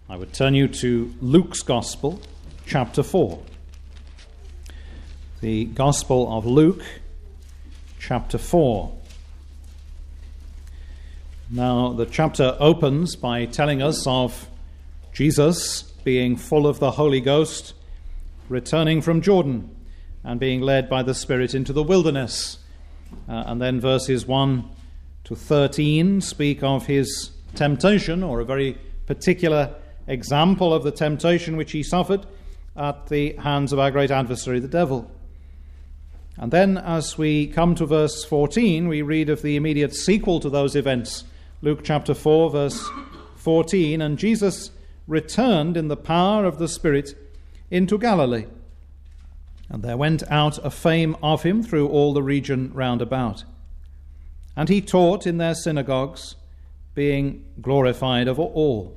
I would turn you to Luke's Gospel, chapter 4. The Gospel of Luke, chapter 4. Now, the chapter opens by telling us of Jesus being full of the Holy Ghost, returning from Jordan, and being led by the Spirit into the wilderness. And then verses 1 to 13 speak of his temptation, or a very particular example of the temptation which he suffered at the hands of our great adversary, the devil. And then as we come to verse 14, we read of the immediate sequel to those events. Luke chapter 4, verse 14, and Jesus returned in the power of the Spirit into Galilee. And there went out a fame of him through all the region round about. And he taught in their synagogues, being glorified of all.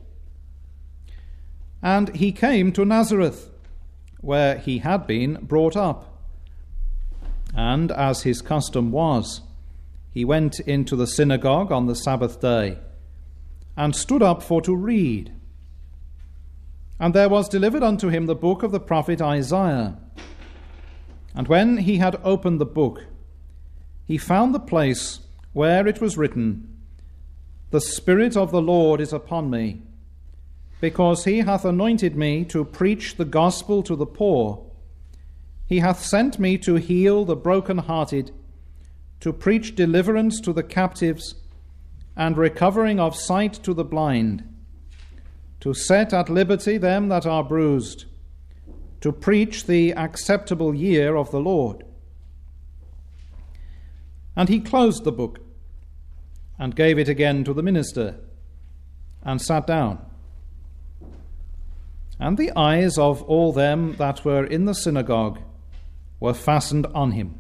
And he came to Nazareth, where he had been brought up. And as his custom was, he went into the synagogue on the Sabbath day, and stood up for to read. And there was delivered unto him the book of the prophet Isaiah. And when he had opened the book, he found the place where it was written, The Spirit of the Lord is upon me, because he hath anointed me to preach the gospel to the poor. He hath sent me to heal the brokenhearted, to preach deliverance to the captives, and recovering of sight to the blind, to set at liberty them that are bruised, to preach the acceptable year of the Lord. And he closed the book, and gave it again to the minister, and sat down. And the eyes of all them that were in the synagogue were fastened on him.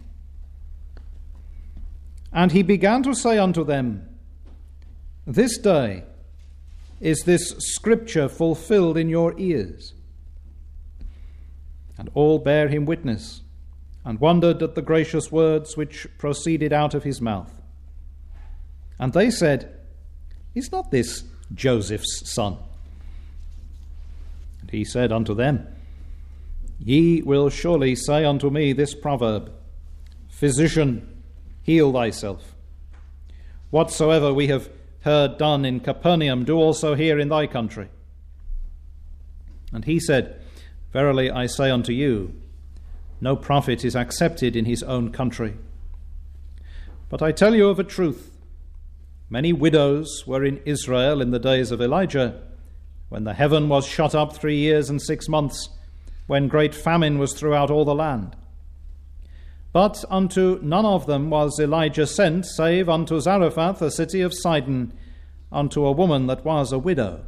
And he began to say unto them, This day is this scripture fulfilled in your ears. And all bare him witness, and wondered at the gracious words which proceeded out of his mouth. And they said, Is not this Joseph's son? And he said unto them, Ye will surely say unto me this proverb, Physician, heal thyself. Whatsoever we have heard done in Capernaum, do also here in thy country. And he said, Verily I say unto you, no prophet is accepted in his own country. But I tell you of a truth, many widows were in Israel in the days of Elijah, when the heaven was shut up 3 years and 6 months, when great famine was throughout all the land. But unto none of them was Elijah sent, save unto Zarephath, a city of Sidon, unto a woman that was a widow.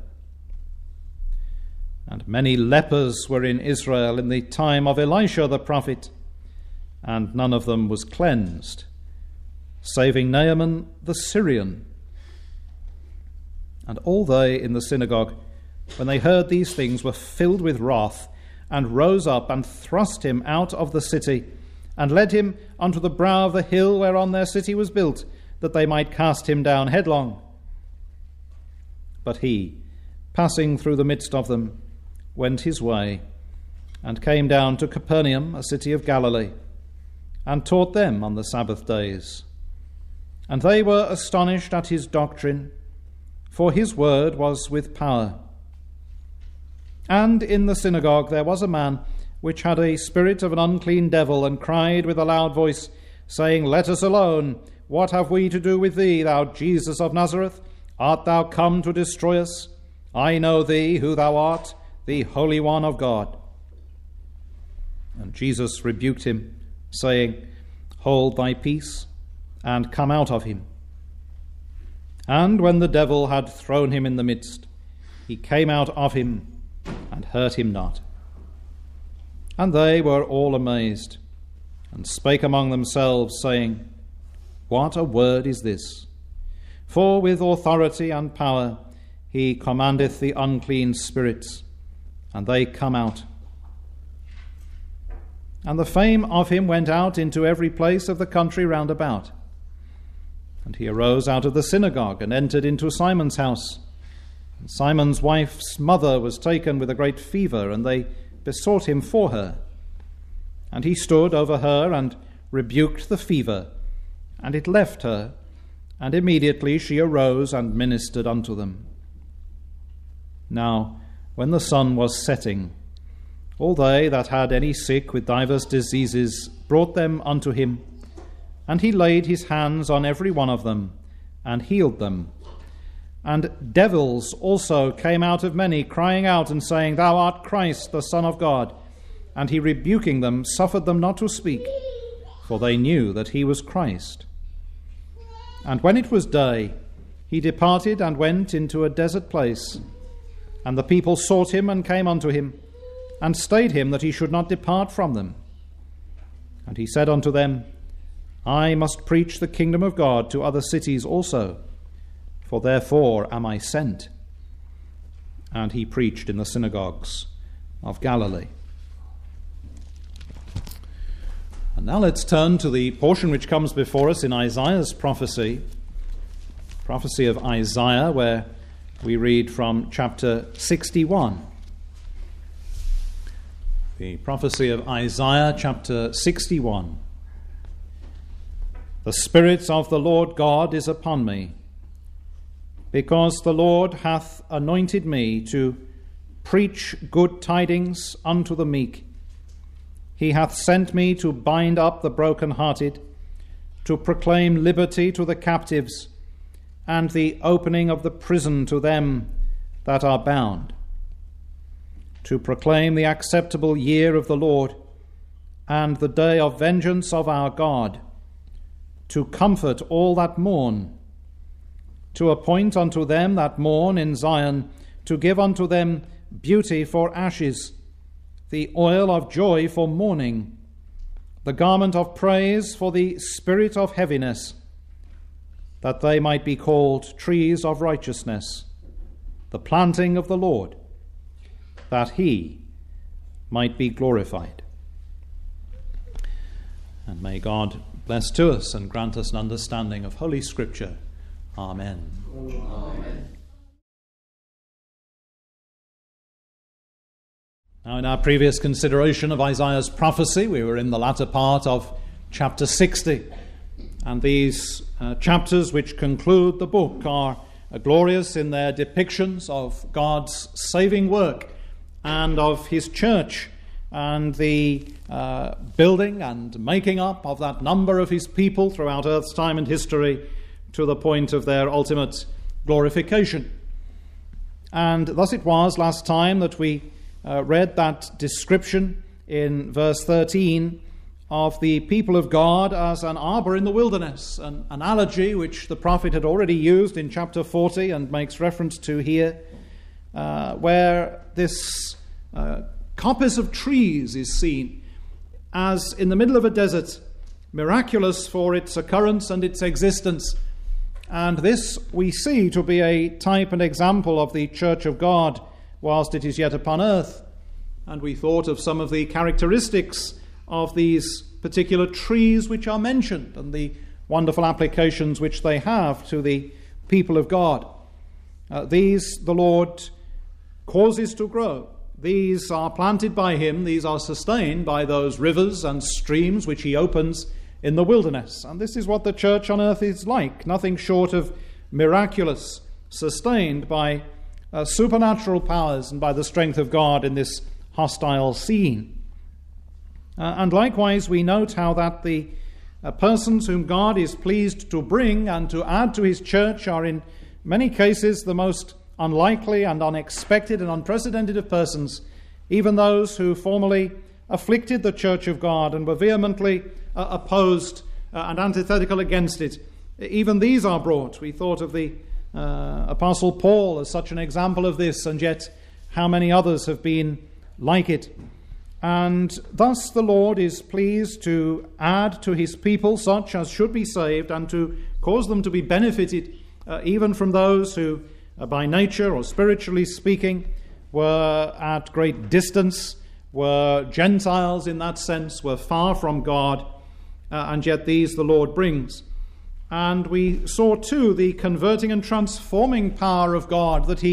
And many lepers were in Israel in the time of Elisha the prophet, and none of them was cleansed, saving Naaman the Syrian. And all they in the synagogue, when they heard these things, were filled with wrath, and rose up and thrust him out of the city, and led him unto the brow of the hill whereon their city was built, that they might cast him down headlong. But he, passing through the midst of them, went his way, and came down to Capernaum, a city of Galilee, and taught them on the Sabbath days. And they were astonished at his doctrine, for his word was with power. And in the synagogue there was a man which had a spirit of an unclean devil, and cried with a loud voice, saying, Let us alone. What have we to do with thee, thou Jesus of Nazareth? Art thou come to destroy us? I know thee, who thou art, the Holy One of God. And Jesus rebuked him, saying, Hold thy peace, and come out of him. And when the devil had thrown him in the midst, he came out of him, and hurt him not. And they were all amazed, and spake among themselves, saying, What a word is this? For with authority and power he commandeth the unclean spirits, and they come out. And the fame of him went out into every place of the country round about. And he arose out of the synagogue, and entered into Simon's house. Simon's wife's mother was taken with a great fever, and they besought him for her. And he stood over her and rebuked the fever, and it left her, and immediately she arose and ministered unto them. Now, when the sun was setting, all they that had any sick with divers diseases brought them unto him, and he laid his hands on every one of them, and healed them. And devils also came out of many, crying out and saying, Thou art Christ, the Son of God. And he, rebuking them, suffered them not to speak, for they knew that he was Christ. And when it was day, he departed and went into a desert place. And the people sought him and came unto him, and stayed him that he should not depart from them. And he said unto them, I must preach the kingdom of God to other cities also, for therefore am I sent. And he preached in the synagogues of Galilee. And now let's turn to the portion which comes before us in Isaiah's prophecy of Isaiah, where we read from chapter 61. The prophecy of Isaiah, chapter 61. The Spirit of the Lord God is upon me, because the Lord hath anointed me to preach good tidings unto the meek. He hath sent me to bind up the brokenhearted, to proclaim liberty to the captives, and the opening of the prison to them that are bound, to proclaim the acceptable year of the Lord, and the day of vengeance of our God, to comfort all that mourn, to appoint unto them that mourn in Zion, to give unto them beauty for ashes, the oil of joy for mourning, the garment of praise for the spirit of heaviness, that they might be called trees of righteousness, the planting of the Lord, that he might be glorified. And may God bless to us and grant us an understanding of Holy Scripture. Amen. Amen. Now, in our previous consideration of Isaiah's prophecy, we were in the latter part of chapter 60. And these chapters which conclude the book are glorious in their depictions of God's saving work and of his church, and the building and making up of that number of his people throughout earth's time and history to the point of their ultimate glorification. And thus it was last time that we read that description in verse 13 of the people of God as an arbor in the wilderness, an analogy which the prophet had already used in chapter 40 and makes reference to here, where this coppice of trees is seen as in the middle of a desert, miraculous for its occurrence and its existence. And this we see to be a type and example of the church of God whilst it is yet upon earth. And we thought of some of the characteristics of these particular trees which are mentioned and the wonderful applications which they have to the people of God. These the Lord causes to grow. These are planted by him. These are sustained by those rivers and streams which he opens in the wilderness. And this is what the church on earth is like, nothing short of miraculous, sustained by supernatural powers and by the strength of God in this hostile scene. And likewise we note how that the persons whom God is pleased to bring and to add to his church are in many cases the most unlikely and unexpected and unprecedented of persons, even those who formerly afflicted the church of God and were vehemently opposed and antithetical against it. Even these are brought. We thought of the Apostle Paul as such an example of this, and yet how many others have been like it. And thus the Lord is pleased to add to his people such as should be saved and to cause them to be benefited even from those who by nature or spiritually speaking were at great distance, were Gentiles in that sense, were far from God, and yet these the Lord brings. And we saw too the converting and transforming power of God, that he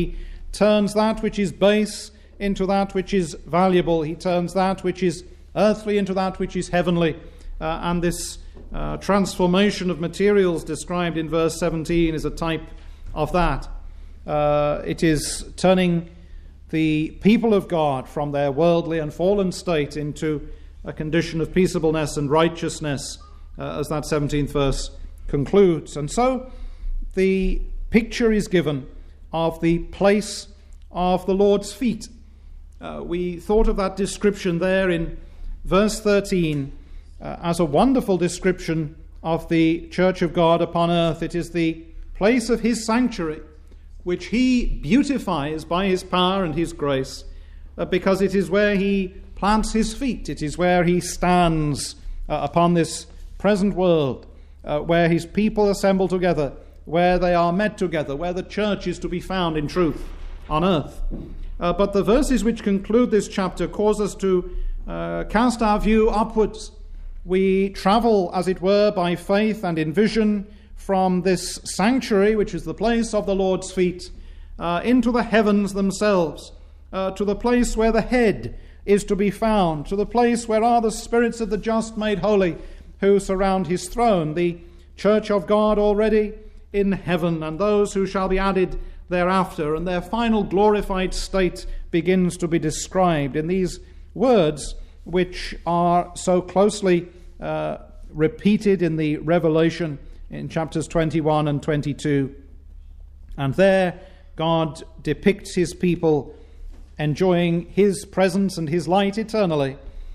turns that which is base into that which is valuable. He turns that which is earthly into that which is heavenly. And this transformation of materials described in verse 17 is a type of that. It is turning the people of God from their worldly and fallen state into a condition of peaceableness and righteousness, as that 17th verse concludes. And so the picture is given of the place of the Lord's feet. We thought of that description there in verse 13 as a wonderful description of the church of God upon earth. It is the place of his sanctuary, which he beautifies by his power and his grace, because it is where he plants his feet. It is where he stands upon this present world, where his people assemble together, where they are met together, where the church is to be found in truth on earth. But the verses which conclude this chapter cause us to cast our view upwards. We travel, as it were, by faith and in vision from this sanctuary, which is the place of the Lord's feet, into the heavens themselves, to the place where the head is to be found, to the place where are the spirits of the just made holy who surround his throne, the church of God already in heaven, and those who shall be added thereafter, and their final glorified state begins to be described in these words, which are so closely repeated in the Revelation in chapters 21 and 22. And there God depicts his people enjoying his presence and his light eternally,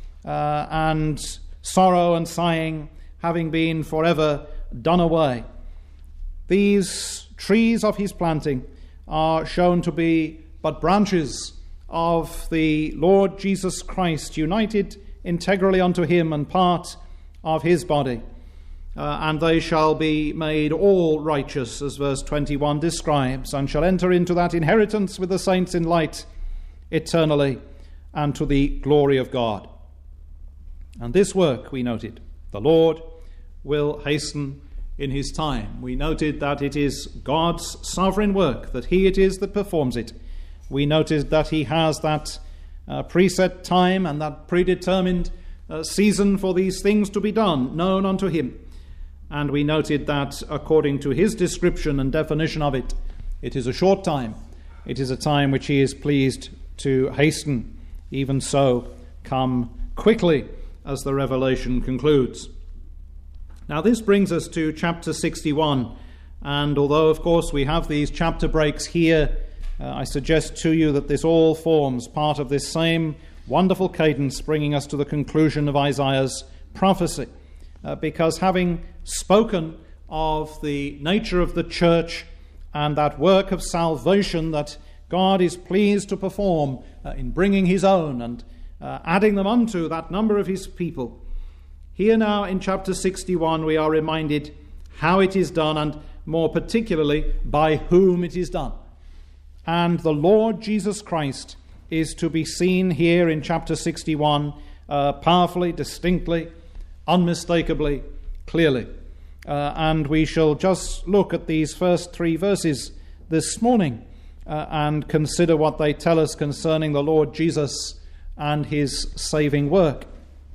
and sorrow and sighing having been forever done away. These trees of his planting are shown to be but branches of the Lord Jesus Christ, united integrally unto him and part of his body. And they shall be made all righteous, as verse 21 describes, and shall enter into that inheritance with the saints in light eternally, and to the glory of God. And this work, we noted, the Lord will hasten in his time. We noted that it is God's sovereign work, that he it is that performs it. We noted that he has that preset time and that predetermined season for these things to be done, known unto him. And we noted that according to his description and definition of it, it is a short time. It is a time which he is pleased to hasten. Even so, come quickly, as the Revelation concludes. Now this brings us to chapter 61, and although of course we have these chapter breaks here, I suggest to you that this all forms part of this same wonderful cadence bringing us to the conclusion of Isaiah's prophecy, because having spoken of the nature of the church and that work of salvation that God is pleased to perform in bringing his own and adding them unto that number of his people, here now in chapter 61 we are reminded how it is done, and more particularly by whom it is done. And the Lord Jesus Christ is to be seen here in chapter 61 powerfully, distinctly, unmistakably, clearly. And we shall just look at these first three verses this morning and consider what they tell us concerning the Lord Jesus and his saving work.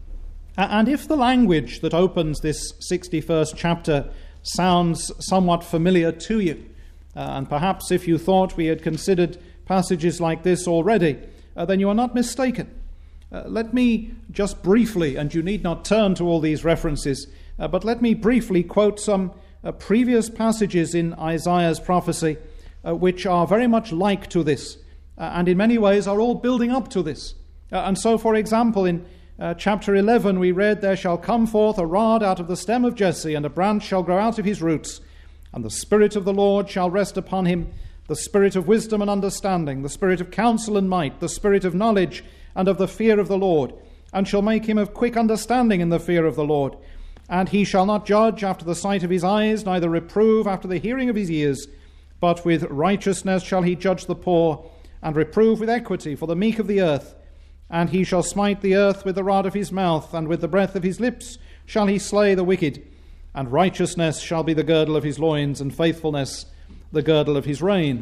And if the language that opens this 61st chapter sounds somewhat familiar to you, and perhaps if you thought we had considered passages like this already, then you are not mistaken. Let me just briefly, and you need not turn to all these references, but let me briefly quote some previous passages in Isaiah's prophecy which are very much like to this, and in many ways are all building up to this. And so, for example, in chapter 11 we read, "There shall come forth a rod out of the stem of Jesse, and a branch shall grow out of his roots. And the Spirit of the Lord shall rest upon him, the Spirit of wisdom and understanding, the Spirit of counsel and might, the Spirit of knowledge and of the fear of the Lord, and shall make him of quick understanding in the fear of the Lord. And he shall not judge after the sight of his eyes, neither reprove after the hearing of his ears, but with righteousness shall he judge the poor, and reprove with equity for the meek of the earth. And he shall smite the earth with the rod of his mouth, and with the breath of his lips shall he slay the wicked. And righteousness shall be the girdle of his loins, and faithfulness the girdle of his reins.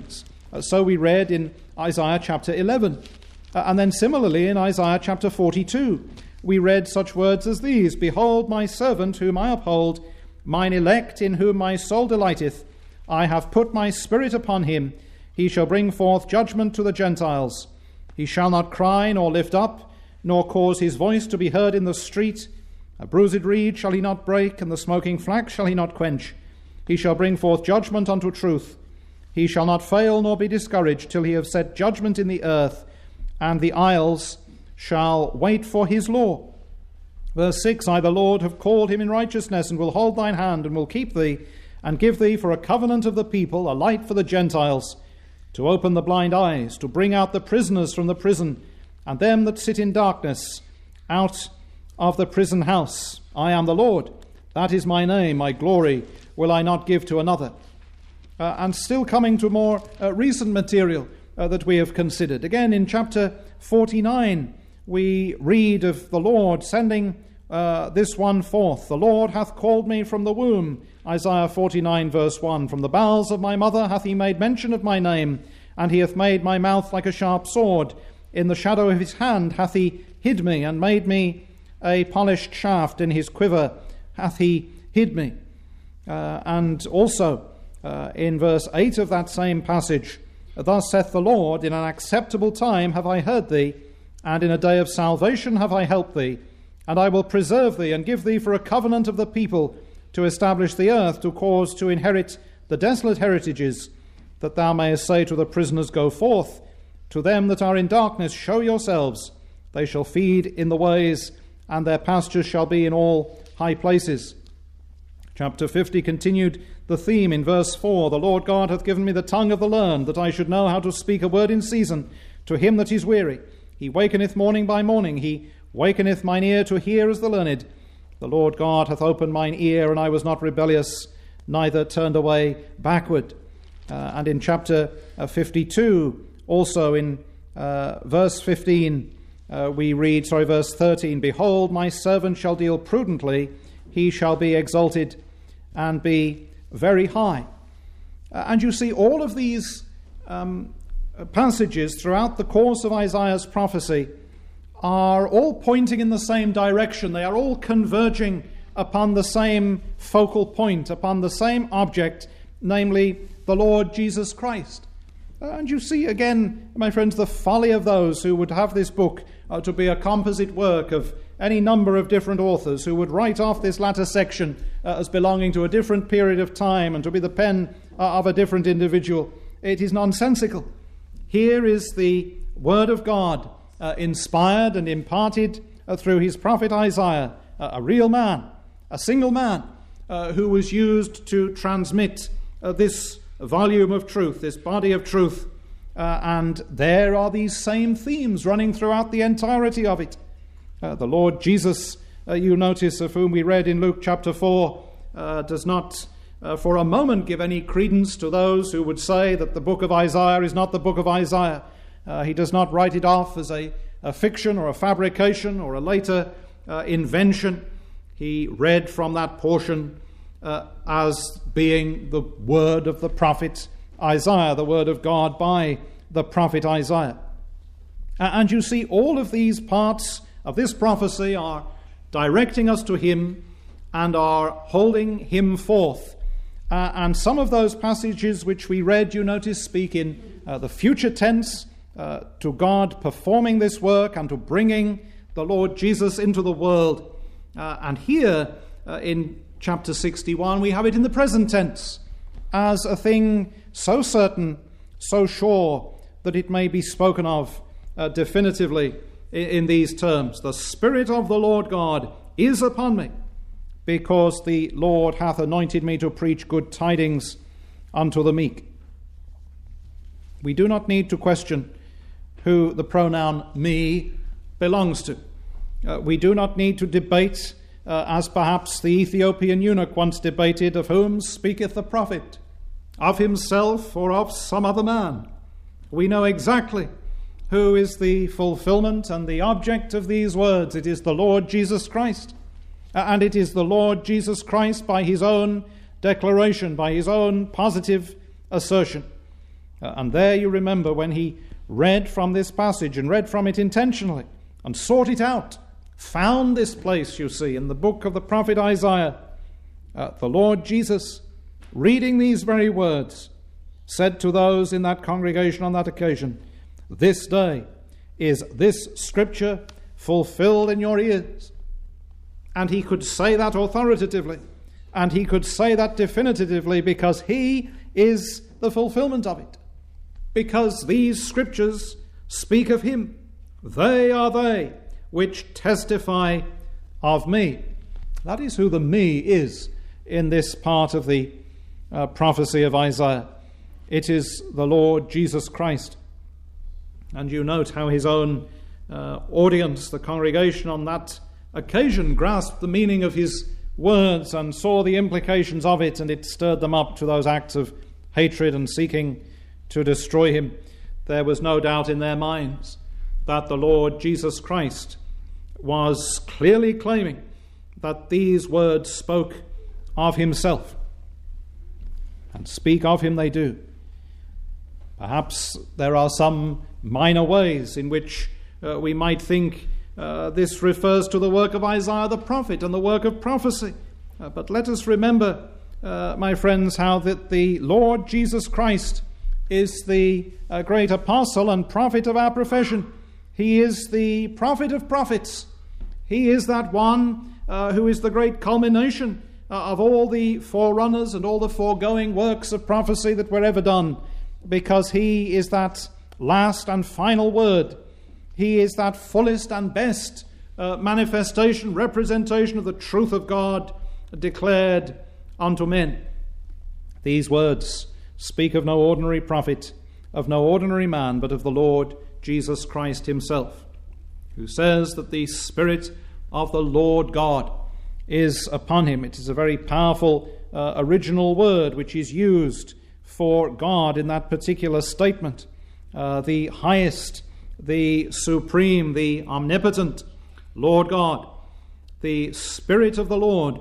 So we read in Isaiah chapter 11. And then similarly in Isaiah chapter 42, we read such words as these: "Behold my servant whom I uphold, mine elect in whom my soul delighteth. I have put my spirit upon him. He shall bring forth judgment to the Gentiles. He shall not cry nor lift up, nor cause his voice to be heard in the street. A bruised reed shall he not break, and the smoking flax shall he not quench. He shall bring forth judgment unto truth. He shall not fail nor be discouraged till he have set judgment in the earth, and the isles shall wait for his law." Verse 6, "I, the Lord, have called him in righteousness, and will hold thine hand, and will keep thee, and give thee for a covenant of the people, a light for the Gentiles, to open the blind eyes, to bring out the prisoners from the prison, and them that sit in darkness out of the prison house. I am the Lord, that is my name, my glory will I not give to another." And still coming to more recent material that we have considered. Again, in chapter 49, we read of the Lord sending this one forth. "The Lord hath called me from the womb," Isaiah 49 verse 1. "From the bowels of my mother hath he made mention of my name, and he hath made my mouth like a sharp sword. In the shadow of his hand hath he hid me, and made me a polished shaft. In his quiver hath he hid me." And also in verse 8 of that same passage, "Thus saith the Lord, in an acceptable time have I heard thee, and in a day of salvation have I helped thee. And I will preserve thee, and give thee for a covenant of the people, to establish the earth, to cause to inherit the desolate heritages, that thou mayest say to the prisoners, Go forth. To them that are in darkness, show yourselves. They shall feed in the ways, and their pastures shall be in all high places." Chapter 50 continued the theme in verse 4, "The Lord God hath given me the tongue of the learned, that I should know how to speak a word in season to him that is weary. He wakeneth morning by morning, he wakeneth mine ear to hear as the learned. The Lord God hath opened mine ear, and I was not rebellious, neither turned away backward." And in chapter 52, also in verse 15, verse 13, "Behold, my servant shall deal prudently, he shall be exalted and be very high." And you see all of these passages throughout the course of Isaiah's prophecy are all pointing in the same direction. They are all converging upon the same focal point, upon the same object, namely the Lord Jesus Christ. And you see again, my friends, the folly of those who would have this book to be a composite work of any number of different authors, who would write off this latter section as belonging to a different period of time and to be the pen of a different individual. It is nonsensical. Here is the Word of God, inspired and imparted through his prophet Isaiah, a real man, a single man, who was used to transmit this volume of truth, this body of truth. And there are these same themes running throughout the entirety of it. The Lord Jesus, you notice, of whom we read in Luke chapter 4, does not for a moment give any credence to those who would say that the book of Isaiah is not the book of Isaiah. He does not write it off as a fiction or a fabrication or a later invention. He read from that portion as being the word of the prophet Isaiah, the word of God by the prophet Isaiah. And you see all of these parts of this prophecy are directing us to him and are holding him forth. And some of those passages which we read, you notice, speak in the future tense, to God performing this work and to bringing the Lord Jesus into the world. And here in chapter 61, we have it in the present tense as a thing so certain, so sure, that it may be spoken of definitively in these terms. The Spirit of the Lord God is upon me, because the Lord hath anointed me to preach good tidings unto the meek. We do not need to question who the pronoun me belongs to. We do not need to debate, as perhaps the Ethiopian eunuch once debated, of whom speaketh the prophet, of himself or of some other man. We know exactly who is the fulfillment and the object of these words. It is the Lord Jesus Christ. And it is the Lord Jesus Christ by his own declaration, by his own positive assertion. And there you remember when he read from this passage and read from it intentionally and sought it out, found this place, you see, in the book of the prophet Isaiah, the Lord Jesus, reading these very words, said to those in that congregation on that occasion, "This day is this scripture fulfilled in your ears." And he could say that authoritatively, and he could say that definitively, because he is the fulfillment of it. Because these scriptures speak of him. They are they which testify of me. That is who the me is in this part of the prophecy of Isaiah. It is the Lord Jesus Christ. And you note how his own audience, the congregation on that occasion, grasped the meaning of his words and saw the implications of it, and it stirred them up to those acts of hatred and seeking to destroy him. There was no doubt in their minds that the Lord Jesus Christ was clearly claiming that these words spoke of himself. And speak of him they do. Perhaps there are some minor ways in which we might think this refers to the work of Isaiah the prophet and the work of prophecy. But let us remember, my friends, how that the Lord Jesus Christ is the great apostle and prophet of our profession. He is the prophet of prophets. He is that one who is the great culmination of all the forerunners and all the foregoing works of prophecy that were ever done, because he is that last and final word. He is that fullest and best manifestation, representation of the truth of God declared unto men. These words speak of no ordinary prophet, of no ordinary man, but of the Lord Jesus Christ himself, who says that the Spirit of the Lord God is upon him. It is a very powerful original word which is used for God in that particular statement. The highest, the supreme, the omnipotent Lord God. The Spirit of the Lord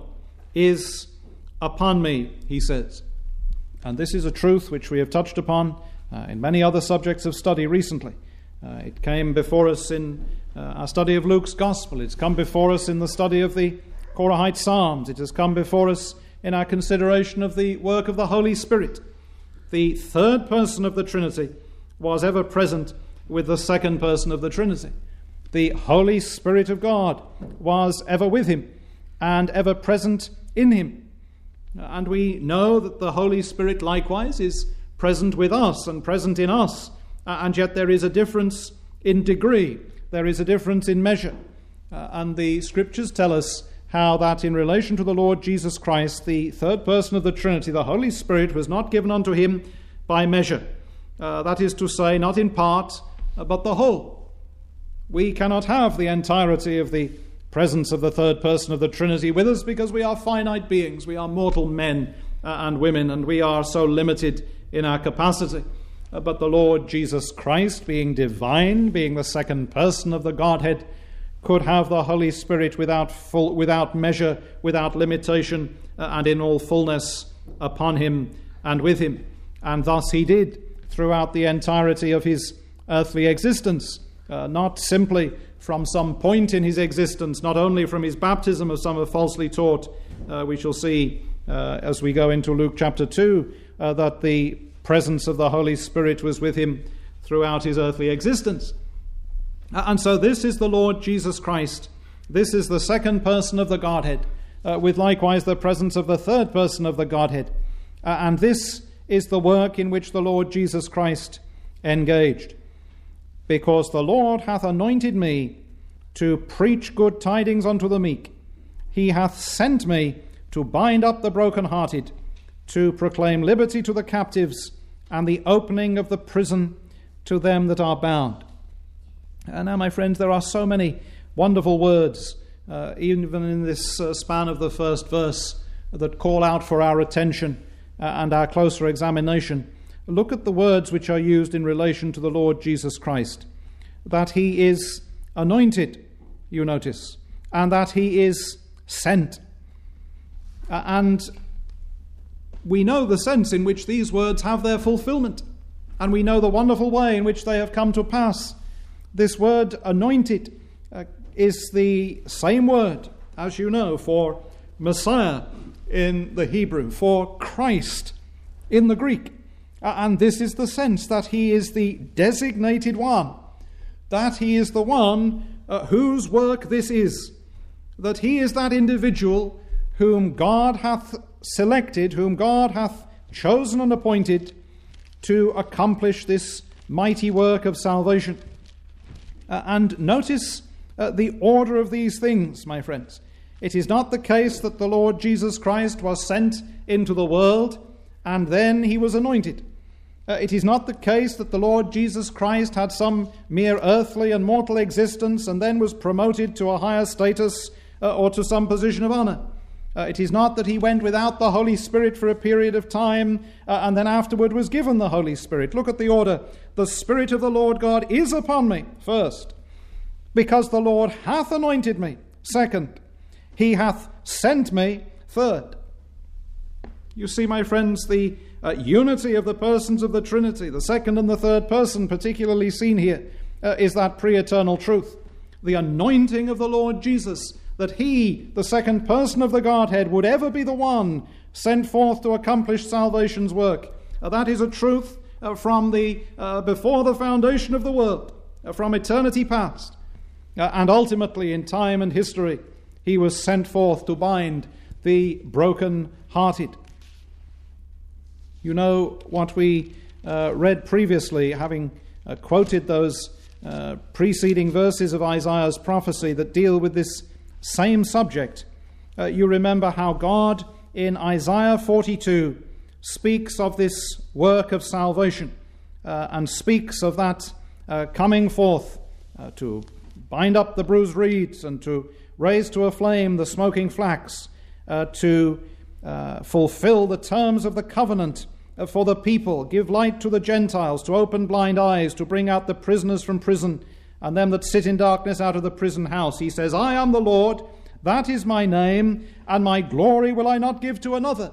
is upon me, he says. And this is a truth which we have touched upon in many other subjects of study recently. It came before us in our study of Luke's Gospel. It's come before us in the study of the Korahite Psalms. It has come before us in our consideration of the work of the Holy Spirit. The third person of the Trinity was ever present with the second person of the Trinity. The Holy Spirit of God was ever with him and ever present in him. And we know that the Holy Spirit likewise is present with us and present in us. And yet there is a difference in degree. There is a difference in measure. And the Scriptures tell us how that in relation to the Lord Jesus Christ, the third person of the Trinity, the Holy Spirit, was not given unto him by measure. That is to say, not in part, but the whole. We cannot have the entirety of the presence of the third person of the Trinity with us because we are finite beings. We are mortal men and women, and we are so limited in our capacity. But the Lord Jesus Christ, being divine, being the second person of the Godhead, could have the Holy Spirit without measure, without limitation, and in all fullness upon him and with him. And thus he did throughout the entirety of his earthly existence, not simply from some point in his existence, not only from his baptism, as some have falsely taught. We shall see as we go into Luke chapter 2 that the presence of the Holy Spirit was with him throughout his earthly existence. And so this is the Lord Jesus Christ. This is the second person of the Godhead, with likewise the presence of the third person of the Godhead. And this is the work in which the Lord Jesus Christ engaged. Because the Lord hath anointed me to preach good tidings unto the meek. He hath sent me to bind up the brokenhearted, to proclaim liberty to the captives, and the opening of the prison to them that are bound. And now, my friends, there are so many wonderful words, even in this span of the first verse, that call out for our attention and our closer examination. Look at the words which are used in relation to the Lord Jesus Christ. That he is anointed, you notice, and that he is sent. And we know the sense in which these words have their fulfillment. and we know the wonderful way in which they have come to pass. This word anointed is the same word, as you know, for Messiah in the Hebrew, for Christ in the Greek. And this is the sense that he is the designated one, that he is the one whose work this is, that he is that individual whom God hath selected, whom God hath chosen and appointed to accomplish this mighty work of salvation. And notice the order of these things, my friends. It is not the case that the Lord Jesus Christ was sent into the world and then he was anointed. It is not the case that the Lord Jesus Christ had some mere earthly and mortal existence and then was promoted to a higher status or to some position of honor. It is not that he went without the Holy Spirit for a period of time and then afterward was given the Holy Spirit. Look at the order. The Spirit of the Lord God is upon me, first, because the Lord hath anointed me, second, he hath sent me, third. You see, my friends, the unity of the persons of the Trinity, the second and the third person particularly seen here, is that pre-eternal truth. The anointing of the Lord Jesus, that he, the second person of the Godhead, would ever be the one sent forth to accomplish salvation's work. That is a truth from the before the foundation of the world, from eternity past. And ultimately, in time and history, he was sent forth to bind the broken-hearted. You know what we read previously, having quoted those preceding verses of Isaiah's prophecy that deal with this same subject. You remember how God in Isaiah 42 speaks of this work of salvation and speaks of that coming forth to bind up the bruised reeds and to raise to a flame the smoking flax, to fulfill the terms of the covenant for the people, give light to the Gentiles, to open blind eyes, to bring out the prisoners from prison, and them that sit in darkness out of the prison house. He says, I am the Lord, that is my name, and my glory will I not give to another.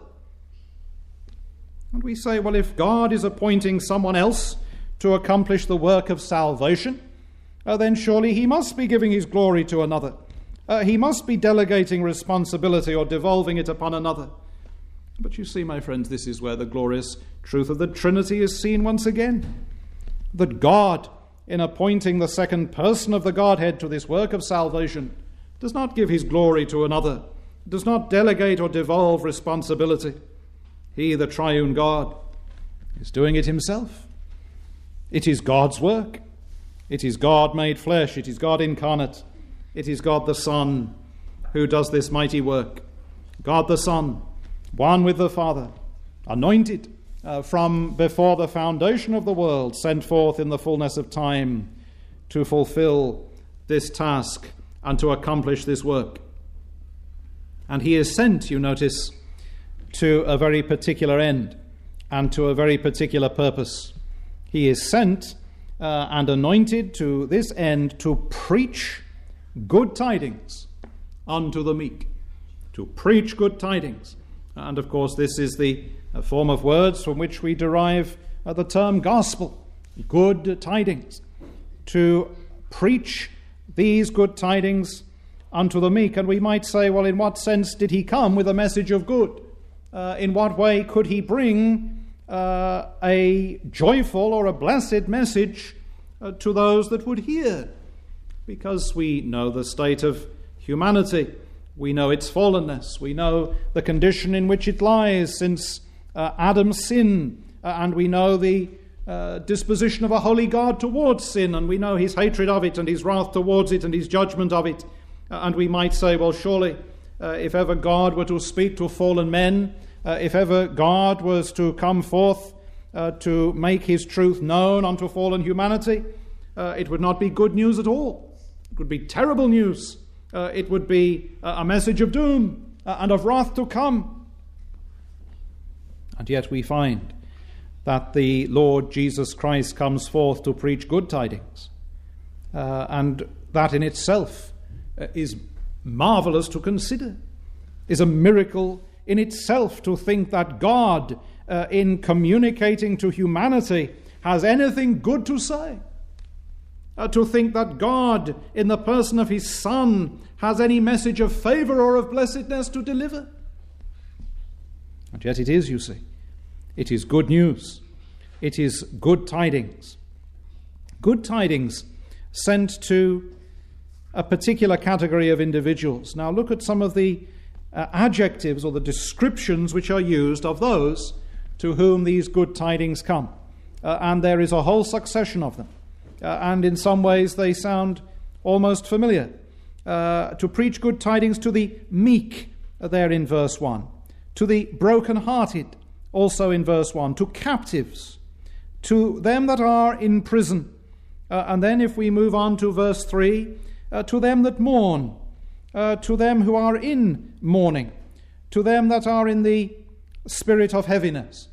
And we say, well, if God is appointing someone else to accomplish the work of salvation, then surely he must be giving his glory to another. He must be delegating responsibility or devolving it upon another. But you see, my friends, this is where the glorious truth of the Trinity is seen once again. That God, in appointing the second person of the Godhead to this work of salvation, does not give his glory to another, does not delegate or devolve responsibility. He, the triune God, is doing it himself. It is God's work. It is God made flesh. It is God incarnate. It is God the Son who does this mighty work. God the Son, one with the Father, anointed from before the foundation of the world, sent forth in the fullness of time to fulfill this task and to accomplish this work. And he is sent, you notice, to a very particular end and to a very particular purpose. He is sent and anointed to this end to preach good tidings unto the meek. To preach good tidings. And of course, this is the form of words from which we derive the term gospel, good tidings. To preach these good tidings unto the meek. And we might say, well, in what sense did he come with a message of good? In what way could he bring a joyful or a blessed message to those that would hear? Because we know the state of humanity. We know its fallenness. We know the condition in which it lies since Adam's sin. And we know the disposition of a holy God towards sin. And we know his hatred of it and his wrath towards it and his judgment of it. And we might say, well, surely, if ever God were to speak to fallen men, if ever God was to come forth to make his truth known unto fallen humanity, it would not be good news at all. It would be terrible news. It would be a message of doom and of wrath to come. And yet we find that the Lord Jesus Christ comes forth to preach good tidings. And that in itself is marvelous to consider, is a miracle in itself to think that God, in communicating to humanity has anything good to say, to think that God, in the person of his Son, has any message of favor or of blessedness to deliver. And yet it is, you see. It is good news. It is good tidings. Good tidings sent to a particular category of individuals. Now look at some of the adjectives or the descriptions which are used of those to whom these good tidings come. And there is a whole succession of them. And in some ways they sound almost familiar. To preach good tidings to the meek, there in verse 1. To the broken-hearted, also in verse 1. To captives. To them that are in prison. And then if we move on to verse 3, to them that mourn. To them who are in mourning. To them that are in the spirit of heaviness.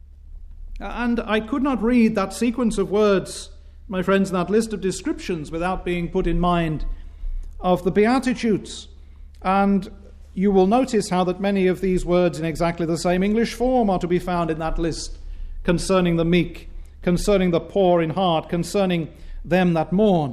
And I could not read that sequence of words, my friends, in that list of descriptions without being put in mind of the Beatitudes. And you will notice how that many of these words in exactly the same English form are to be found in that list, concerning the meek, concerning the poor in heart, concerning them that mourn.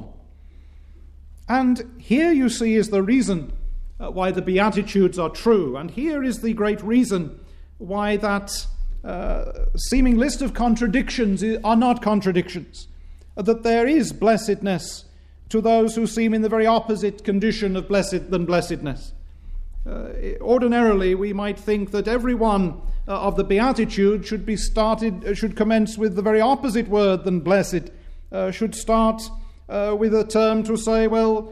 And here, you see, is the reason why the Beatitudes are true. And here is the great reason why that seeming list of contradictions are not contradictions. That there is blessedness to those who seem in the very opposite condition of blessed than blessedness. Ordinarily, we might think that every one of the Beatitudes should commence with the very opposite word than blessed, should start with a term to say,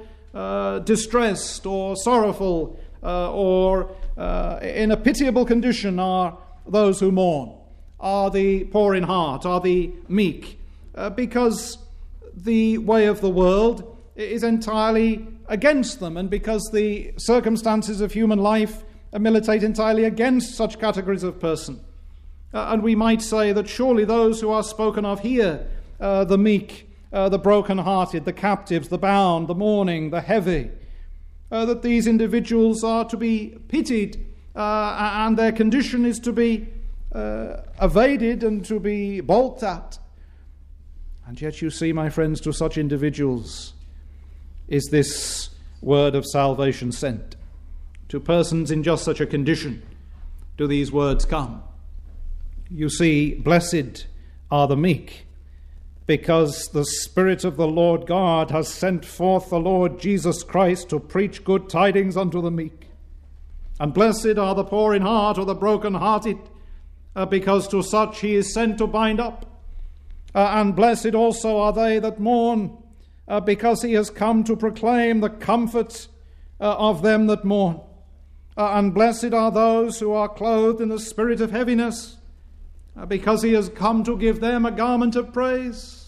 distressed or sorrowful or in a pitiable condition are those who mourn, are the poor in heart, are the meek, because the way of the world is entirely against them, and because the circumstances of human life militate entirely against such categories of person. And we might say that surely those who are spoken of here, the meek, the broken-hearted, the captives, the bound, the mourning, the heavy, that these individuals are to be pitied, and their condition is to be evaded and to be balked at. And yet you see, my friends, to such individuals is this word of salvation sent. To persons in just such a condition do these words come. You see, blessed are the meek, because the Spirit of the Lord God has sent forth the Lord Jesus Christ to preach good tidings unto the meek. And blessed are the poor in heart, or the broken-hearted, because to such he is sent to bind up. And blessed also are they that mourn, because he has come to proclaim the comfort of them that mourn. And blessed are those who are clothed in the spirit of heaviness, because he has come to give them a garment of praise.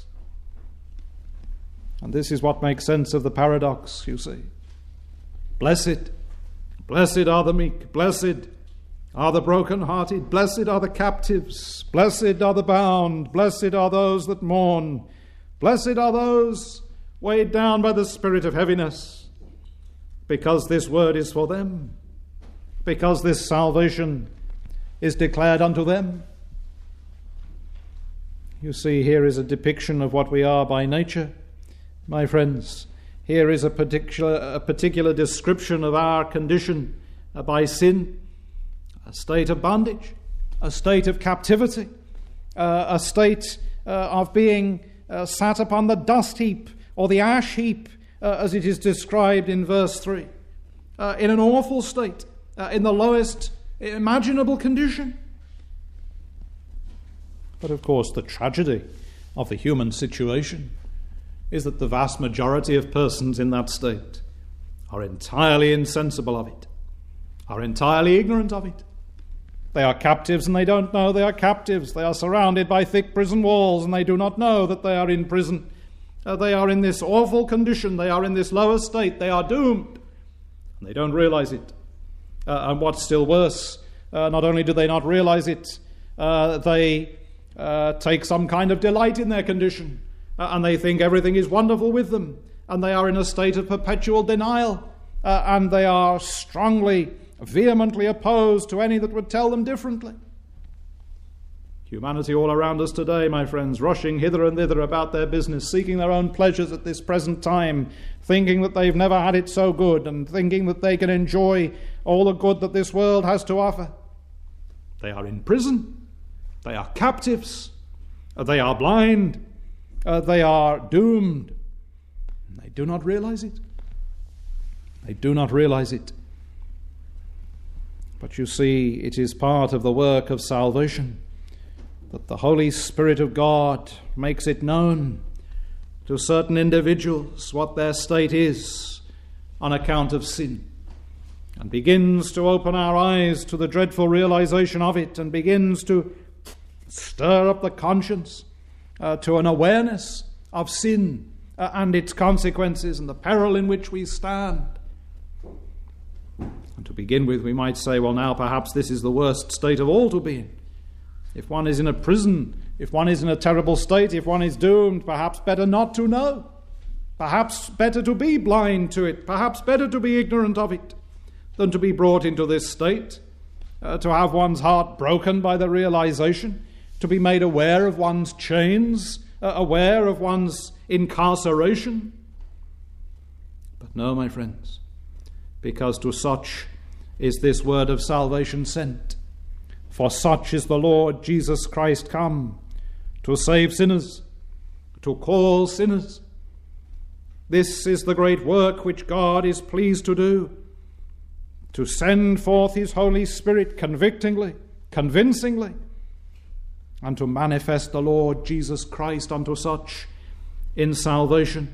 And this is what makes sense of the paradox, you see. Blessed are the meek, blessed are the broken-hearted, blessed are the captives, blessed are the bound, blessed are those that mourn, blessed are those weighed down by the spirit of heaviness, because this word is for them, because this salvation is declared unto them. You see, here is a depiction of what we are by nature, my friends. Here is a particular description of our condition by sin, a state of bondage, a state of captivity, a state of being sat upon the dust heap or the ash heap, as it is described in verse 3, in an awful state, in the lowest imaginable condition. But of course, the tragedy of the human situation is that the vast majority of persons in that state are entirely insensible of it, are entirely ignorant of it. They are captives and they don't know they are captives. They are surrounded by thick prison walls and they do not know that they are in prison. They are in this awful condition. They are in this lower state. They are doomed. And they don't realize it. And what's still worse, not only do they not realize it, they take some kind of delight in their condition. And they think everything is wonderful with them. And they are in a state of perpetual denial. And they are strongly, vehemently opposed to any that would tell them differently. Humanity all around us today, my friends, rushing hither and thither about their business, seeking their own pleasures at this present time, thinking that they've never had it so good, and thinking that they can enjoy all the good that this world has to offer. They are in prison. They are captives. They are blind. They are doomed. They do not realize it. They do not realize it. But you see, it is part of the work of salvation that the Holy Spirit of God makes it known to certain individuals what their state is on account of sin, and begins to open our eyes to the dreadful realization of it, and begins to stir up the conscience to an awareness of sin and its consequences and the peril in which we stand. And to begin with, we might say, well, now perhaps this is the worst state of all to be in. If one is in a prison, if one is in a terrible state, if one is doomed, perhaps better not to know. Perhaps better to be blind to it. Perhaps better to be ignorant of it than to be brought into this state, to have one's heart broken by the realization, to be made aware of one's chains, aware of one's incarceration. But no, my friends, because to such is this word of salvation sent. For such is the Lord Jesus Christ come, to save sinners, to call sinners. This is the great work which God is pleased to do, to send forth his Holy Spirit convictingly, convincingly, and to manifest the Lord Jesus Christ unto such in salvation.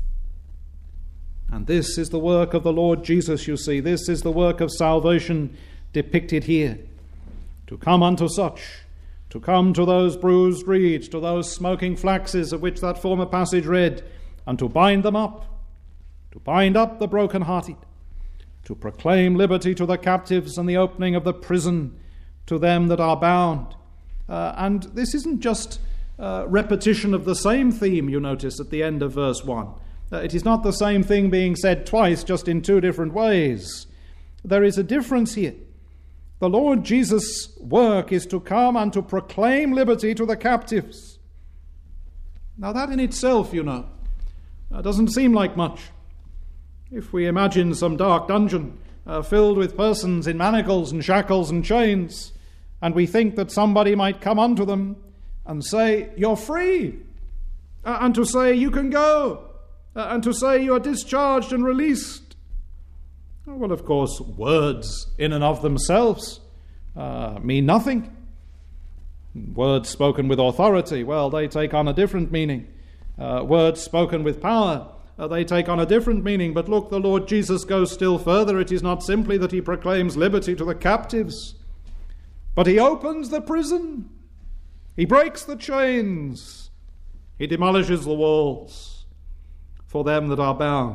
And this is the work of the Lord Jesus, you see. This is the work of salvation depicted here. To come unto such, to come to those bruised reeds, to those smoking flaxes of which that former passage read, and to bind them up, to bind up the brokenhearted, to proclaim liberty to the captives and the opening of the prison to them that are bound. And this isn't just repetition of the same theme, you notice, at the end of verse 1. It is not the same thing being said twice, just in two different ways. There is a difference here. The Lord Jesus' work is to come and to proclaim liberty to the captives. Now that in itself, doesn't seem like much. If we imagine some dark dungeon filled with persons in manacles and shackles and chains, and we think that somebody might come unto them and say, "You're free," and to say, "You can go," and to say, "You are discharged and released." Well, of course, words in and of themselves mean nothing. Words spoken with authority, well, they take on a different meaning. Words spoken with power, they take on a different meaning. But look, the Lord Jesus goes still further. It is not simply that he proclaims liberty to the captives, but he opens the prison. He breaks the chains. He demolishes the walls for them that are bound.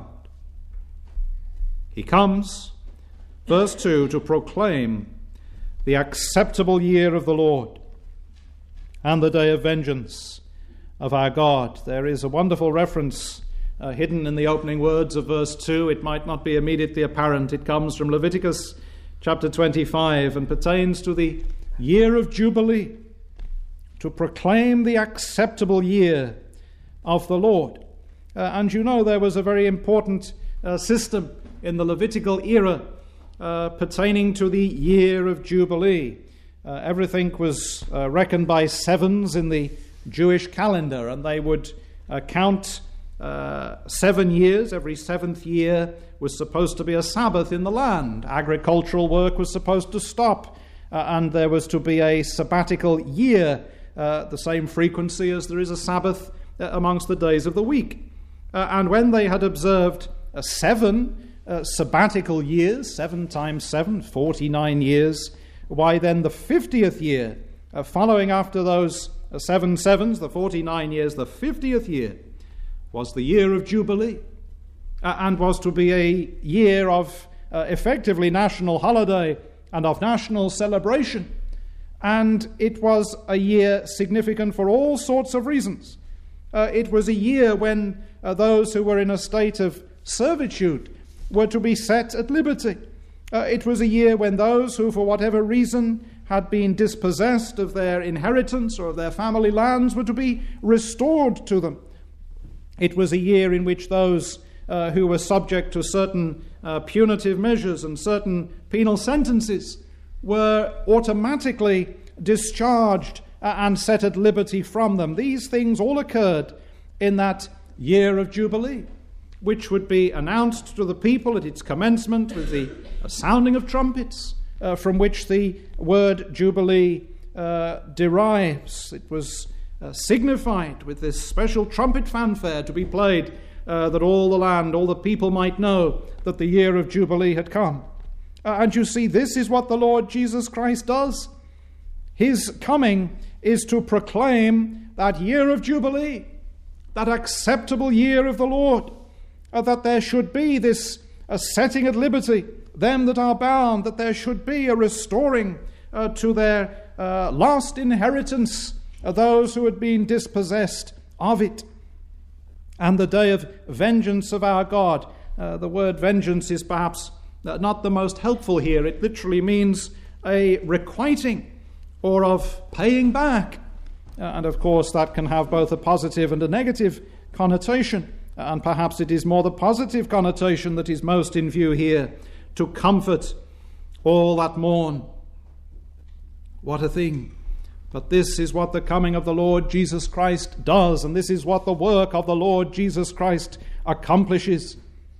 He comes, verse 2, to proclaim the acceptable year of the Lord and the day of vengeance of our God. There is a wonderful reference hidden in the opening words of verse 2. It might not be immediately apparent. It comes from Leviticus chapter 25 and pertains to the year of Jubilee, to proclaim the acceptable year of the Lord. And there was a very important system in the Levitical era pertaining to the year of Jubilee. Everything was reckoned by sevens in the Jewish calendar, and they would count 7 years. Every seventh year was supposed to be a Sabbath in the land. Agricultural work was supposed to stop, and there was to be a sabbatical year, the same frequency as there is a Sabbath amongst the days of the week. And when they had observed 7 sabbatical years, 7 times 7, 49 years, why then the 50th year, following after those 7 sevens, the 49 years, the 50th year was the year of Jubilee, and was to be a year of effectively national holiday and of national celebration. And it was a year significant for all sorts of reasons. It was a year when those who were in a state of servitude were to be set at liberty. It was a year when those who, for whatever reason, had been dispossessed of their inheritance or of their family lands were to be restored to them. It was a year in which those who were subject to certain punitive measures and certain penal sentences were automatically discharged and set at liberty from them. These things all occurred in that year of Jubilee, which would be announced to the people at its commencement with the sounding of trumpets, from which the word Jubilee derives. It was signified with this special trumpet fanfare to be played, that all the land, all the people might know that the year of Jubilee had come. And you see, this is what the Lord Jesus Christ does. His coming is to proclaim that year of Jubilee, that acceptable year of the Lord, that there should be this setting at liberty them that are bound, that there should be a restoring to their lost inheritance those who had been dispossessed of it. And the day of vengeance of our God. The word vengeance is perhaps not the most helpful here. It literally means a requiting or of paying back. And of course that can have both a positive and a negative connotation. And perhaps it is more the positive connotation that is most in view here, to comfort all that mourn. What a thing. But this is what the coming of the Lord Jesus Christ does, and this is what the work of the Lord Jesus Christ accomplishes.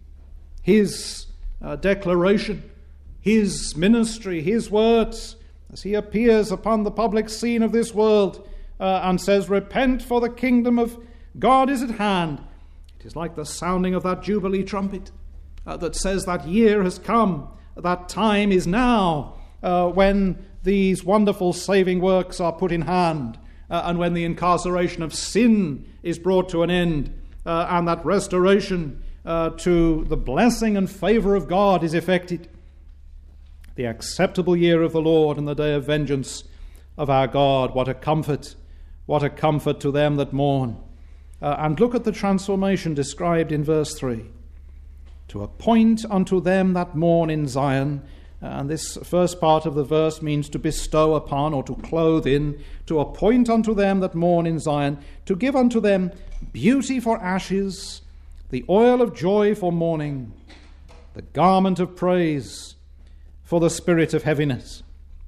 His declaration, his ministry, his words, as he appears upon the public scene of this world and says, "Repent, for the kingdom of God is at hand." It is like the sounding of that Jubilee trumpet that says that year has come, that time is now, when these wonderful saving works are put in hand, and when the incarceration of sin is brought to an end, and that restoration to the blessing and favour of God is effected. The acceptable year of the Lord and the day of vengeance of our God. What a comfort to them that mourn. And look at the transformation described in verse 3. To appoint unto them that mourn in Zion. And this first part of the verse means to bestow upon or to clothe in. To appoint unto them that mourn in Zion. To give unto them beauty for ashes, the oil of joy for mourning, the garment of praise for the spirit of heaviness.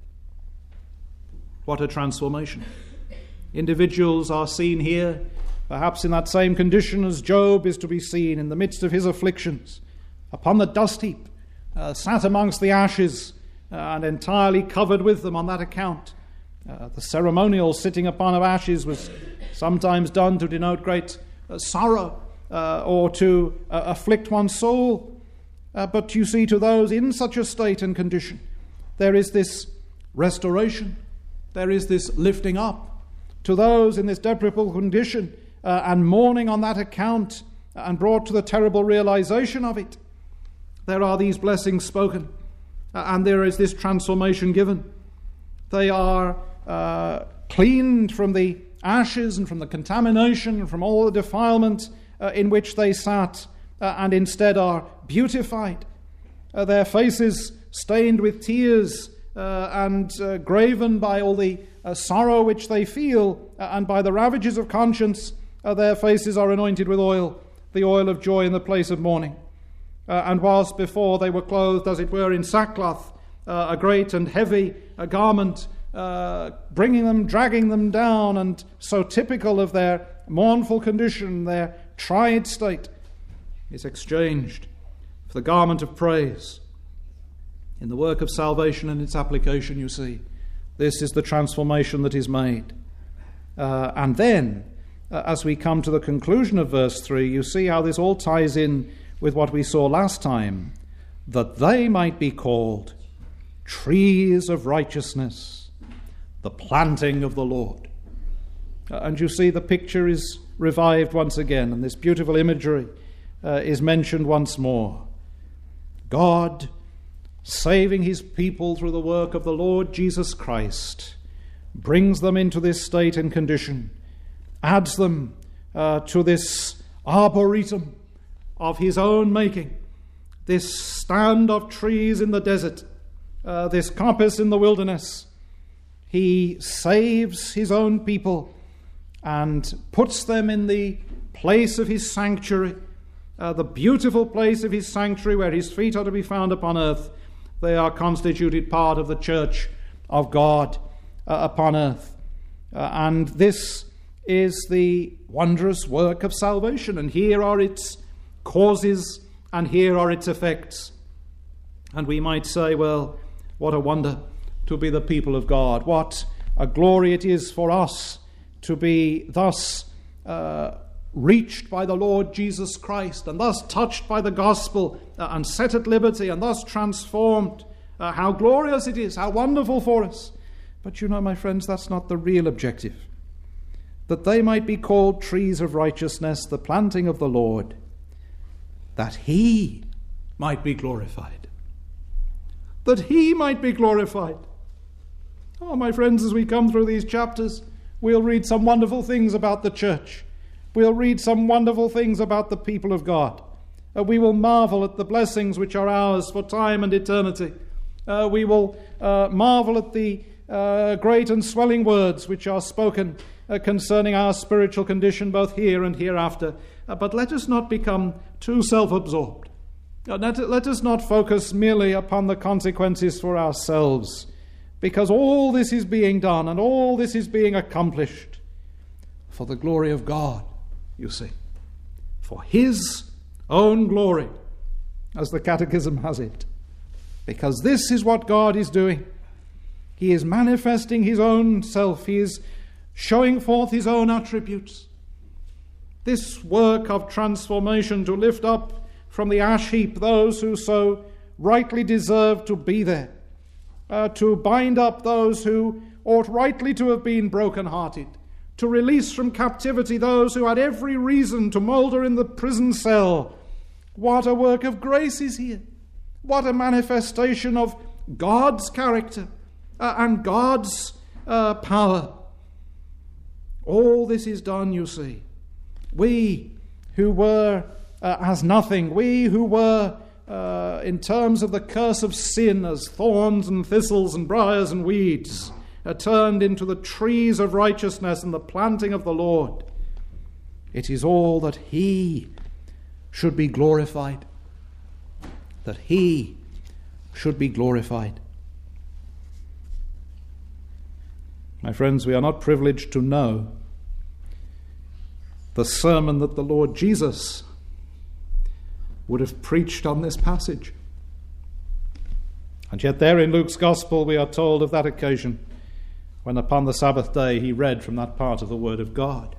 What a transformation. Individuals are seen here, perhaps in that same condition as Job is to be seen in the midst of his afflictions, upon the dust heap, sat amongst the ashes, and entirely covered with them on that account. The ceremonial sitting upon of ashes was sometimes done to denote great sorrow or to afflict one's soul. But you see, to those in such a state and condition, there is this restoration, there is this lifting up. To those in this deplorable condition and mourning on that account and brought to the terrible realization of it, there are these blessings spoken, and there is this transformation given. They are cleaned from the ashes and from the contamination and from all the defilement in which they sat, and instead are beautified. Their faces stained with tears and graven by all the sorrow which they feel, and by the ravages of conscience, their faces are anointed with oil, the oil of joy in the place of mourning. And whilst before they were clothed, as it were, in sackcloth, a great and heavy garment, dragging them down, and so typical of their mournful condition, their tried state, is exchanged for the garment of praise. In the work of salvation and its application, you see, this is the transformation that is made. And then, as we come to the conclusion of verse 3, you see how this all ties in with what we saw last time, that they might be called trees of righteousness, the planting of the Lord. And you see the picture is revived once again, and this beautiful imagery is mentioned once more. God saving his people through the work of the Lord Jesus Christ brings them into this state and condition, adds them to this arboretum of his own making, this stand of trees in the desert, this coppice in the wilderness, he saves his own people and puts them in the place of his sanctuary, the beautiful place of his sanctuary where his feet are to be found upon earth. They are constituted part of the church of God upon earth. And this is the wondrous work of salvation. And here are its causes and here are its effects. And we might say, well, what a wonder to be the people of God. What a glory it is for us to be thus reached by the Lord Jesus Christ, and thus touched by the gospel, and set at liberty, and thus transformed. How glorious it is, how wonderful for us. But you know, my friends, that's not the real objective. That they might be called trees of righteousness, the planting of the Lord, that he might be glorified. That he might be glorified. Oh, my friends, as we come through these chapters, we'll read some wonderful things about the church. We'll read some wonderful things about the people of God. We will marvel at the blessings which are ours for time and eternity. We will marvel at the great and swelling words which are spoken concerning our spiritual condition both here and hereafter. But let us not become too self-absorbed. Let us not focus merely upon the consequences for ourselves, because all this is being done and all this is being accomplished for the glory of God, you see, for his own glory, as the Catechism has it, because this is what God is doing. He is manifesting his own self. He is showing forth his own attributes. This work of transformation to lift up from the ash heap those who so rightly deserve to be there, to bind up those who ought rightly to have been broken-hearted, to release from captivity those who had every reason to moulder in the prison cell. What a work of grace is here. What a manifestation of God's character and God's power. All this is done, you see. We who were as nothing, we who were in terms of the curse of sin as thorns and thistles and briars and weeds, turned into the trees of righteousness and the planting of the Lord. It is all that he should be glorified. That he should be glorified. My friends, we are not privileged to know the sermon that the Lord Jesus would have preached on this passage. And yet there in Luke's Gospel we are told of that occasion when upon the Sabbath day he read from that part of the Word of God.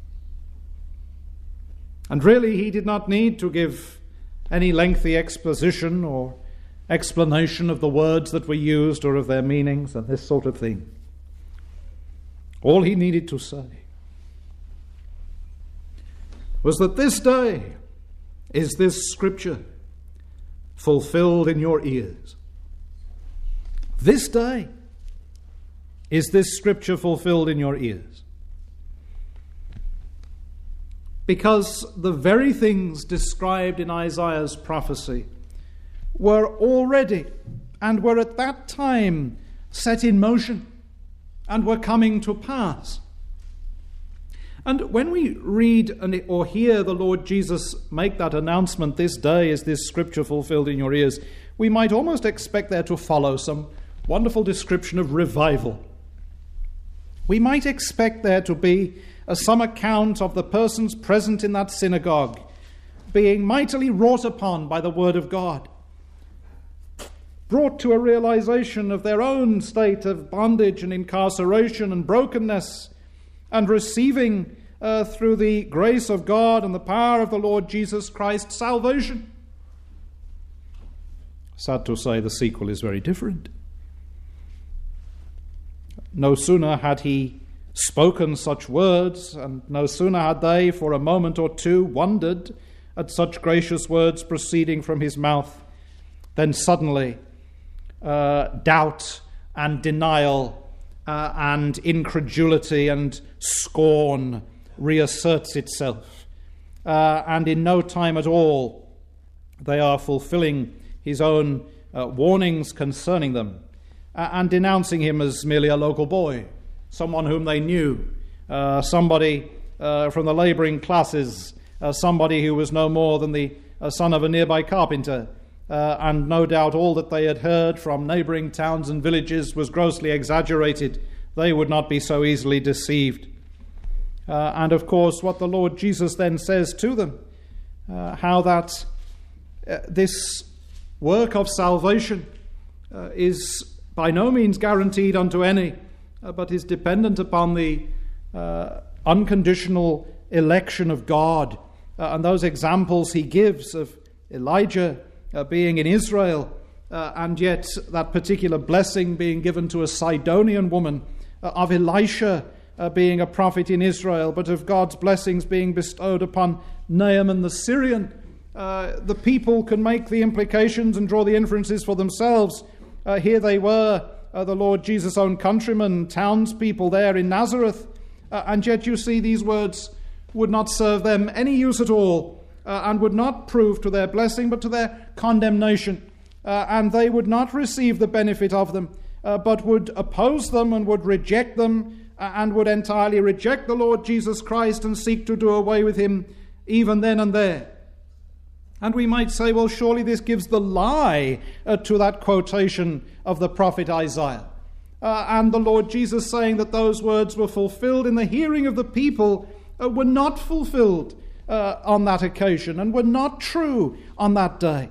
And really he did not need to give any lengthy exposition or explanation of the words that were used or of their meanings and this sort of thing. All he needed to say was that this day is this scripture fulfilled in your ears. This day is this scripture fulfilled in your ears. Because the very things described in Isaiah's prophecy were already and were at that time set in motion and were coming to pass. And when we read or hear the Lord Jesus make that announcement, this day is this scripture fulfilled in your ears, we might almost expect there to follow some wonderful description of revival. We might expect there to be some account of the persons present in that synagogue being mightily wrought upon by the word of God, brought to a realization of their own state of bondage and incarceration and brokenness, and receiving through the grace of God and the power of the Lord Jesus Christ salvation. Sad to say, the sequel is very different. No sooner had he spoken such words, and no sooner had they for a moment or two wondered at such gracious words proceeding from his mouth, then suddenly doubt and denial and incredulity and scorn reasserts itself. And in no time at all, they are fulfilling his own warnings concerning them. and denouncing him as merely a local boy, someone whom they knew, somebody from the labouring classes, somebody who was no more than the son of a nearby carpenter, and no doubt all that they had heard from neighbouring towns and villages was grossly exaggerated. They would not be so easily deceived. And of course, what the Lord Jesus then says to them, how that this work of salvation is by no means guaranteed unto any, but is dependent upon the unconditional election of God. And those examples he gives of Elijah being in Israel, and yet that particular blessing being given to a Sidonian woman, of Elisha being a prophet in Israel, but of God's blessings being bestowed upon Naaman the Syrian. The people can make the implications and draw the inferences for themselves. Here they were, the Lord Jesus' own countrymen, townspeople there in Nazareth, and yet you see these words would not serve them any use at all, and would not prove to their blessing but to their condemnation, and they would not receive the benefit of them, but would oppose them and would reject them, and would entirely reject the Lord Jesus Christ and seek to do away with him even then and there. And we might say, well, surely this gives the lie to that quotation of the prophet Isaiah. And the Lord Jesus saying that those words were fulfilled in the hearing of the people were not fulfilled on that occasion and were not true on that day.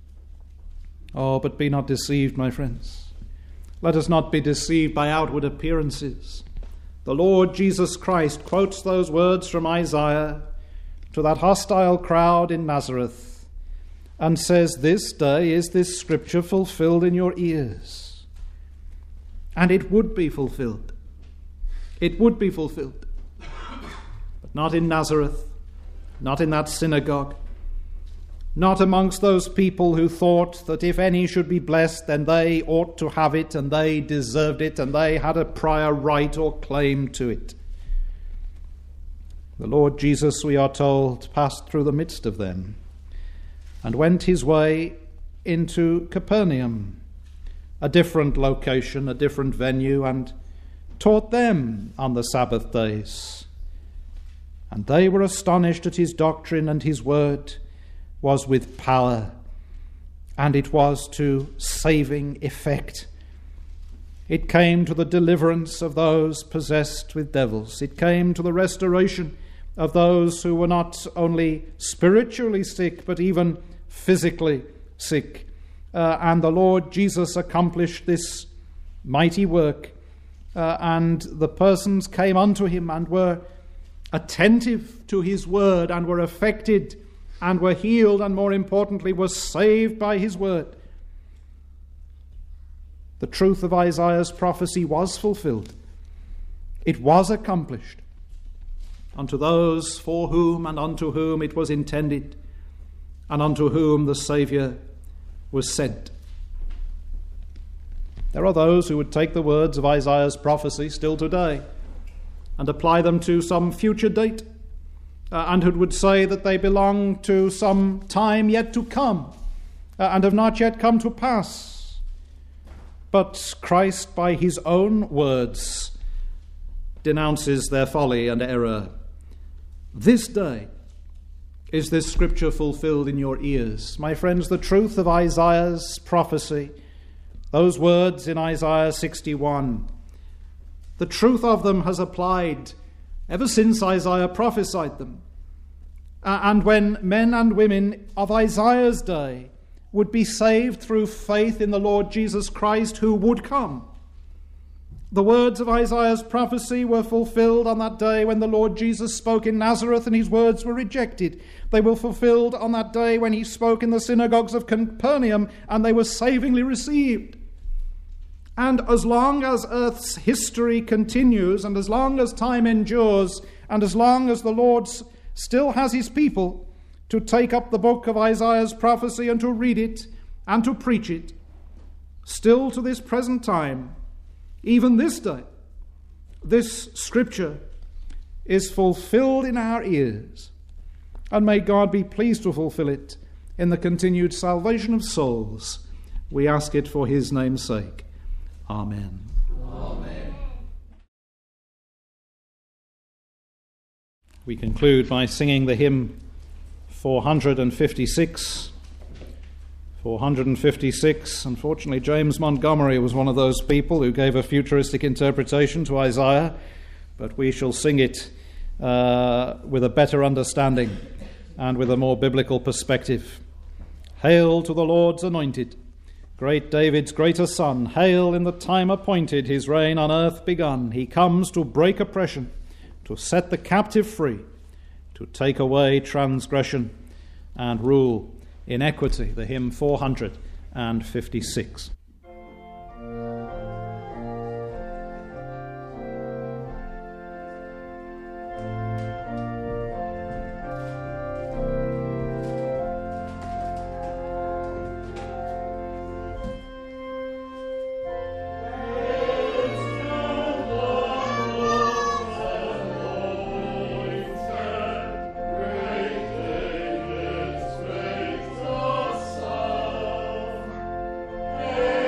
Oh, but be not deceived, my friends. Let us not be deceived by outward appearances. The Lord Jesus Christ quotes those words from Isaiah to that hostile crowd in Nazareth and says, "This day is this scripture fulfilled in your ears." And it would be fulfilled. It would be fulfilled. But not in Nazareth, not in that synagogue, not amongst those people who thought that if any should be blessed, then they ought to have it, and they deserved it, and they had a prior right or claim to it. The Lord Jesus, we are told, passed through the midst of them and went his way into Capernaum, a different location, a different venue, and taught them on the Sabbath days. And they were astonished at his doctrine, and his word was with power, and it was to saving effect. It came to the deliverance of those possessed with devils. It came to the restoration of those who were not only spiritually sick, but even physically sick. And the Lord Jesus accomplished this mighty work, and the persons came unto him and were attentive to his word and were affected and were healed, and more importantly, were saved by his word. The truth of Isaiah's prophecy was fulfilled. It was accomplished unto those for whom and unto whom it was intended, and unto whom the Saviour was sent. There are those who would take the words of Isaiah's prophecy still today and apply them to some future date, and who would say that they belong to some time yet to come, and have not yet come to pass. But Christ, by his own words, denounces their folly and error. This day is this scripture fulfilled in your ears. My friends, the truth of Isaiah's prophecy, those words in Isaiah 61, the truth of them has applied ever since Isaiah prophesied them. And when men and women of Isaiah's day would be saved through faith in the Lord Jesus Christ, who would come. The words of Isaiah's prophecy were fulfilled on that day when the Lord Jesus spoke in Nazareth and his words were rejected. They were fulfilled on that day when he spoke in the synagogues of Capernaum and they were savingly received. And as long as earth's history continues, and as long as time endures, and as long as the Lord still has his people to take up the book of Isaiah's prophecy and to read it and to preach it, still to this present time, even this day, this scripture is fulfilled in our ears. And may God be pleased to fulfill it in the continued salvation of souls. We ask it for his name's sake. Amen. Amen. We conclude by singing the hymn 456. 456. Unfortunately, James Montgomery was one of those people who gave a futuristic interpretation to Isaiah, but we shall sing it with a better understanding and with a more biblical perspective. Hail to the Lord's anointed, great David's greater son. Hail in the time appointed, his reign on earth begun. He comes to break oppression, to set the captive free, to take away transgression and rule in equity. The hymn 456. Amen.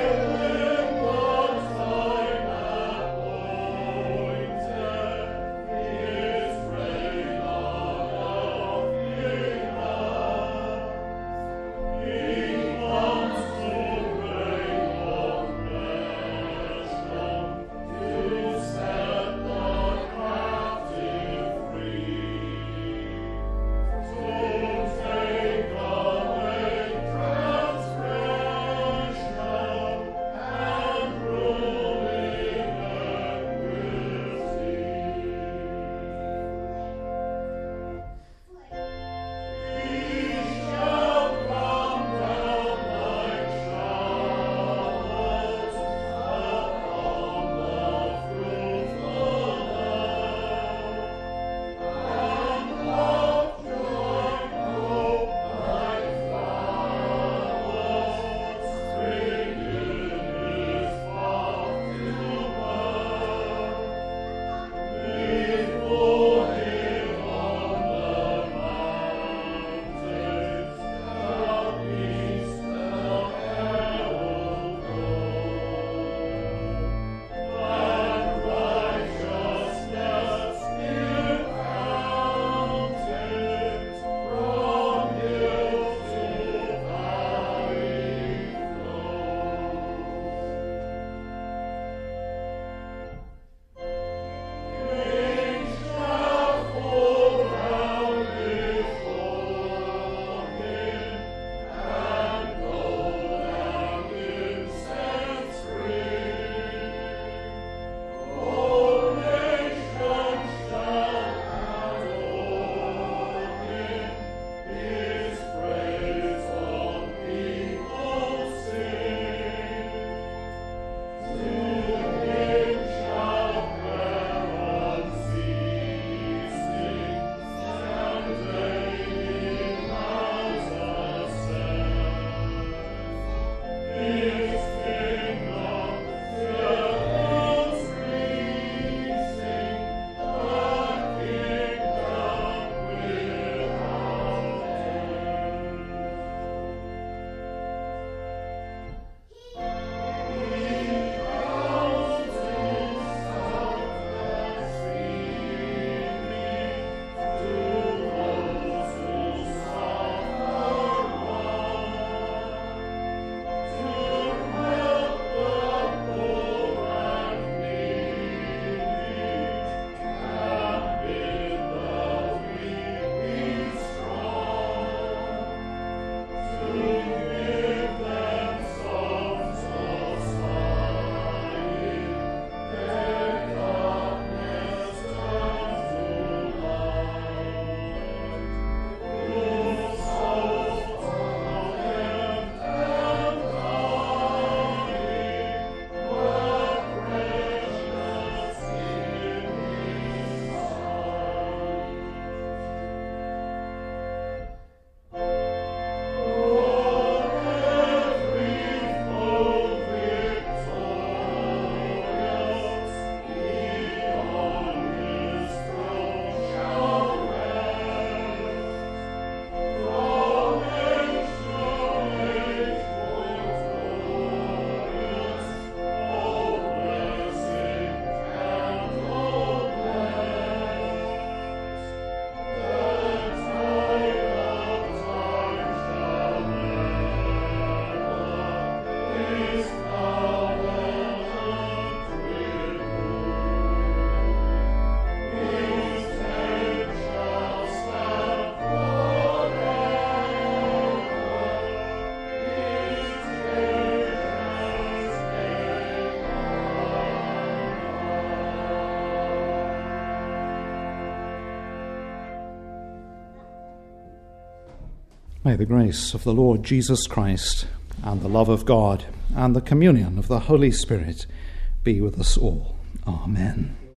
May the grace of the Lord Jesus Christ and the love of God and the communion of the Holy Spirit be with us all. Amen.